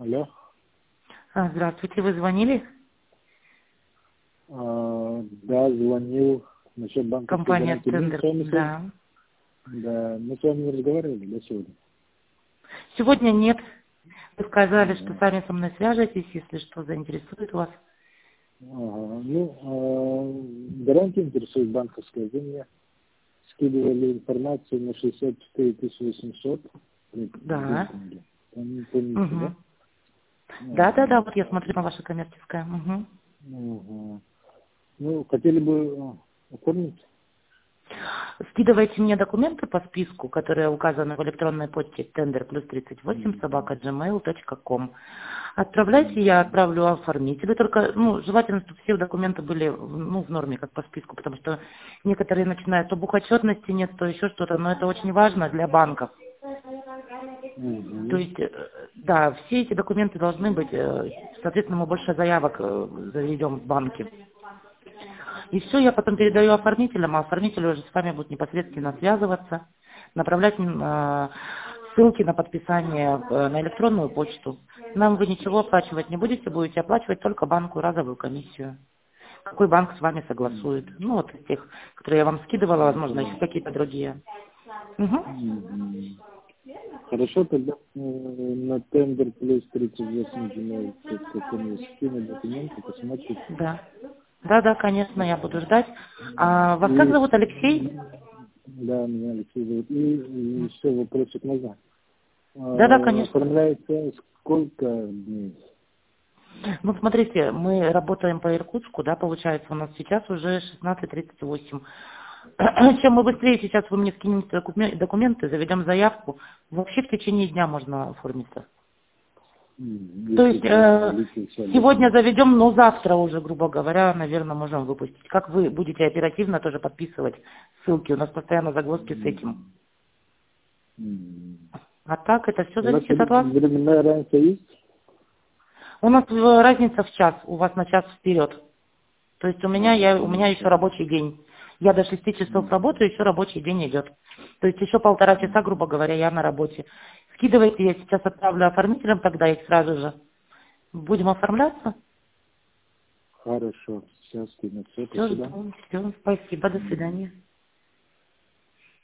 Алло. Здравствуйте, вы звонили? Да, звонил насчет банковской Компания гарантии. Мы с Тендер, вами, да. да, мы с вами не разговаривали, да, сегодня? Сегодня нет. Вы сказали, что Ага. сами со мной свяжетесь, если что заинтересует вас. Ага. Ну, гарантия интересует банковская. Вы мне скидывали информацию на 64 800 при Да. брифинге. Помните, да? Угу. Да, Ага. вот я смотрю на ваше коммерческое. Угу. Ага. Ну, хотели бы оформить? Скидывайте мне документы по списку, которые указаны в электронной почте тендер плюс 38 собака gmail.com. Отправляйте, я отправлю оформителю. Только, желательно, чтобы все документы были, в норме, как по списку, потому что некоторые начинают, то бухотчетности нет, то еще что-то, но это очень важно для банков. То Угу. есть, да, все эти документы должны быть, соответственно, мы больше заявок заведем в банке. И все, я потом передаю оформителям, а оформители уже с вами будут непосредственно связываться, направлять ссылки на подписание на электронную почту. Нам вы ничего оплачивать не будете оплачивать только банку разовую комиссию. Какой банк с вами согласует? Вот из тех, которые я вам скидывала, возможно, еще какие-то другие. Мгм. Мгм. Хорошо, тогда на тендер плюс 38 gmail.com скину документы, посмотрите. Да. Да, конечно, я буду ждать. А вас как И, зовут, Алексей? да, меня Алексей зовут. И еще вопросик можно. Да, конечно. Оформляется сколько дней? Ну, смотрите, мы работаем по Иркутску, да, получается, у нас сейчас уже 16:38. Чем мы быстрее сейчас вы мне скинете документы, заведем заявку, вообще в течение дня можно оформиться. То Если есть бы длится все сегодня лето. заведем, но завтра уже, грубо говоря, наверное, можем выпустить. Как вы будете оперативно тоже подписывать ссылки, у нас постоянно загвоздки с этим. А так это все У нас зависит от вас. временная разница есть? У нас разница в час, у вас на час вперед. То есть у меня еще рабочий день. Я до 6 часов работаю, еще рабочий день идет. То есть еще 1,5 часа, грубо говоря, я на работе. Скидывайте, я сейчас отправлю оформителям тогда их сразу же. Будем оформляться. Хорошо, сейчас скину. Все, Все, спасибо. жду. Все, спасибо, до свидания.